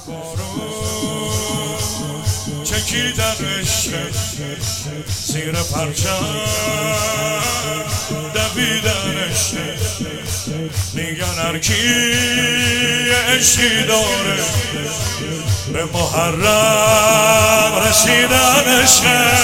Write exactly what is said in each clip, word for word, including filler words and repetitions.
چکیدنش زیر پرچم دویدنش میگن هرکی عشقی داره به محرم رسیدنش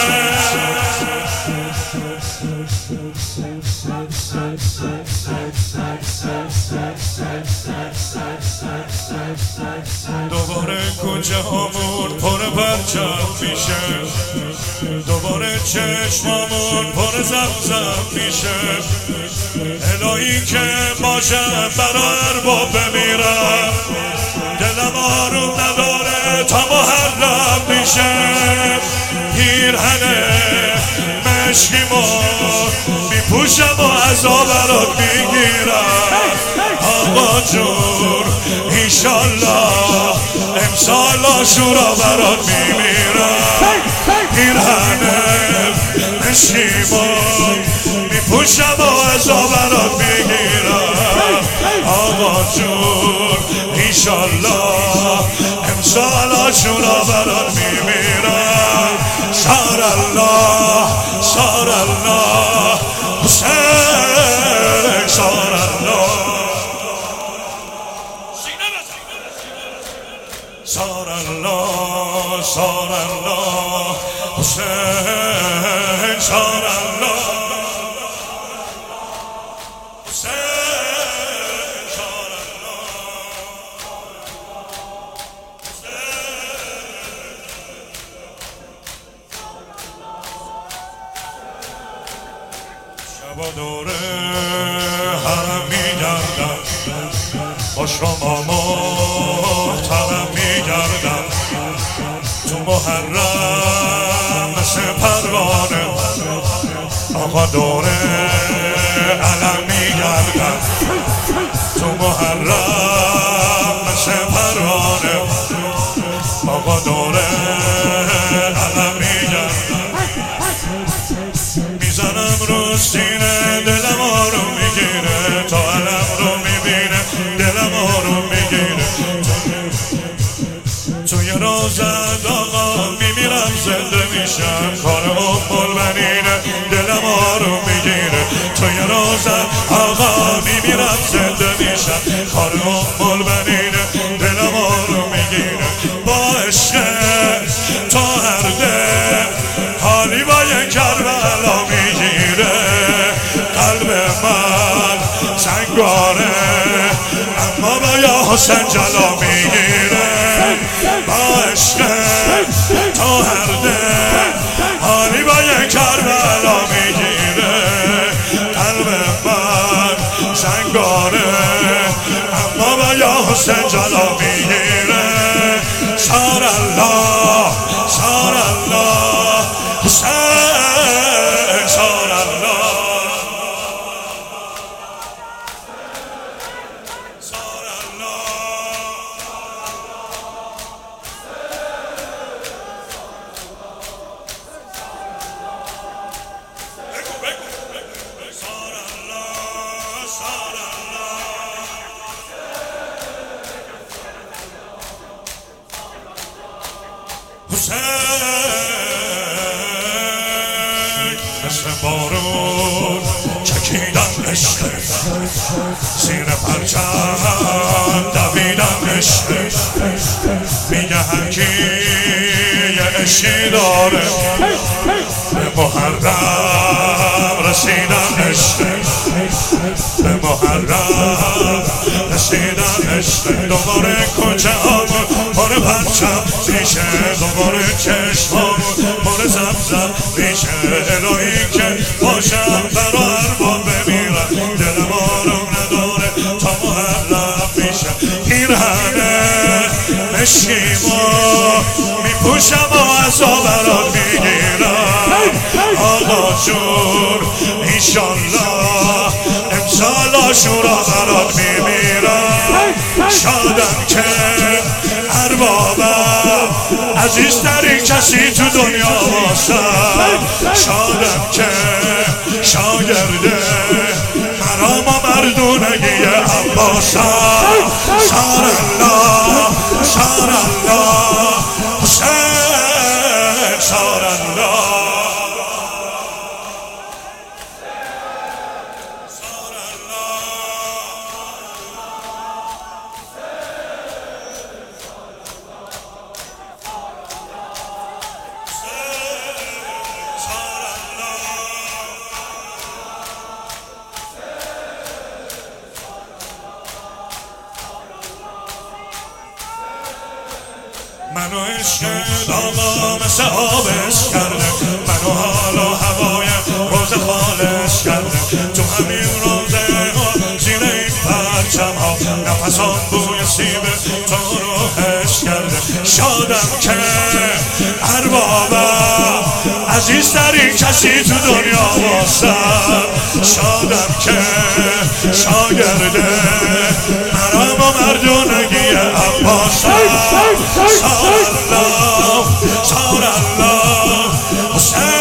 دوباره کوچه هامون پر پرچم میشه دوباره چشمامون پر زمزم میشه الهی که باشم برا ارباب بمیرم دلم آروم نداره تا محرم میشه پیرهن مشکیمو میپوشم و عزا برات میگیرم آقا جون ایشالله امسال آشورا برات میمیرم پیرهن مشکیمو میپوشم و عزا برات میگیرم آقا جون ایشالله امسال آشورا برات میمیرم سار الله سار الله حسین سار الله سار الله سار الله حسین سار الله شبا دوره حرم میگردم با شما محترم میگردم تو محرم مثل پروانه آقا دوره علم میگردم تو محرم مثل پروانه آقا دوره علم میگردم میزنم رو سینه دلم آروم میگیره تا علم رو میبینه دلم آروم میگیره توی روزت آقا میمیرم زنده میشم کار ام البنینه دلم آروم میگیره توی روزت آقا میمیرم زنده میشم کار ام البنینه دلم آروم میگیره با عشق تا هر دل حالی با یک کربلا میگیره قلب من سنگاره اما با یا حسین جلا میگیره با عشق تا هر دل حالی با یک کربلا میگیره قلب من سنگاره اما با یا حسین جلا میگیره سار الله سار الله حسین سار الله سار الله بگو بگو سار الله سار الله حسین مثل بارون چکیدم عشق زیر پرچم دویدم عشق میگه هرکی یه عشقی داره به محرم رسیدم عشق به محرم رسیدم عشق دوباره کوچه هامون پر پرچم میشه دوباره چشمامون پر زمزم میشه الهی که باشم برا ارباب بمیرم دلم آروم نداره تا محرم میشه پیرهن مشکیمو میپوشم و عزا برات میگیرم آقا جون ایشالله امسال آشورا برات میمیرم شادم که اربابم عزیزترین کسی تو دنیا واسم شادم که شاگرده مرام و مردونگی عباسم سار الله سار الله منو عشق آقا مثل آبش کرده، منو حال و هوای روز خالش کرده. تو همین روزه ها زیر این پرچم ها نفسان بوی سیب تو رو حس کرده. شادم که اربابم عزیزترین کسی تو دنیا واسم، شادم که شاگرده مرام و مردونگی عباسم. سار الله سار الله حسین